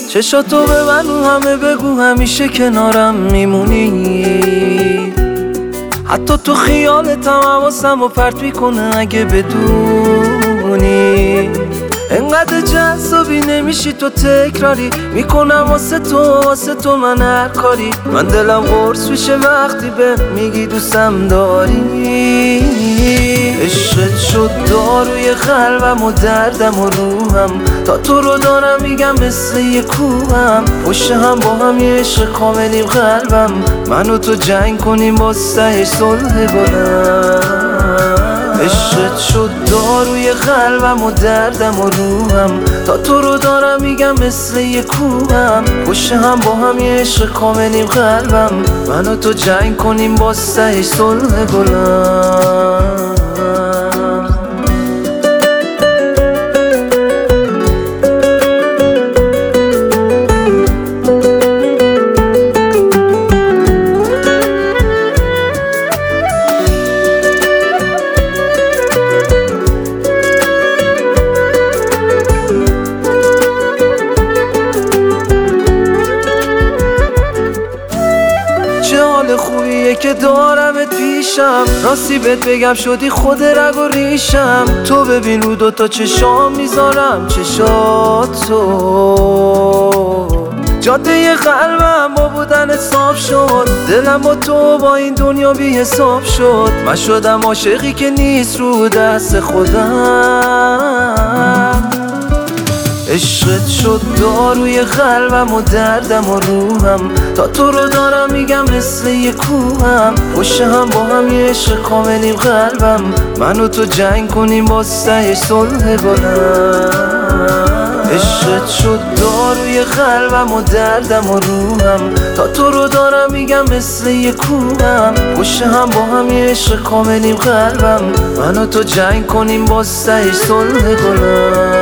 چشاتو به من همه بگو همیشه کنارم میمونی. حتی تو خیالتم حواسم و پرت میکنه اگه بدونی. انقدر جذابی نمیشی تو تکراری، میکنم واسه تو من هر کاری. من دلم قرص میشه وقتی به میگی دوستم داری. عشقت شد داروی قلبم و دردم و روحم، تا تو رو دارم میگم مثل یه کوهم. پشت هم با هم یه عشق کاملیم قلبم، من و تو جنگ کنیم با سهش صلح بلند. عشقت شد داروی قلبم و دردم و روحم، تا تو رو دارم میگم مثل یه کوهم. پشت هم با هم یه عشق کاملیم قلبم، من و تو جنگ کنیم با سهش صلح بلند. خوبیه که دارمت پیشم، راستی بهت بگم شدی خود رگ و ریشم. تو ببین رو دوتا چشام میذارم چشاتو، جاده قلبم با بودنت صاف شد. دلم با تو با این دنیا بی حساب شد. من شدم عاشقی که نیست رو دست خودم. عشقت شد داروی قلبم و دردم و روحم، تا تو رو دارم میگم مثل یه کوهم. پشت هم با هم یه عشق کاملیم قلبم، من و تو جنگ کنیم با سهش صلح بلند. عشقت شد داروی قلبم و دردم و روحم، تا تو رو دارم میگم مثل یه کوهم. پشت هم با هم یه عشق کاملیم قلبم، من و تو جنگ کنیم با سهش صلح بلند.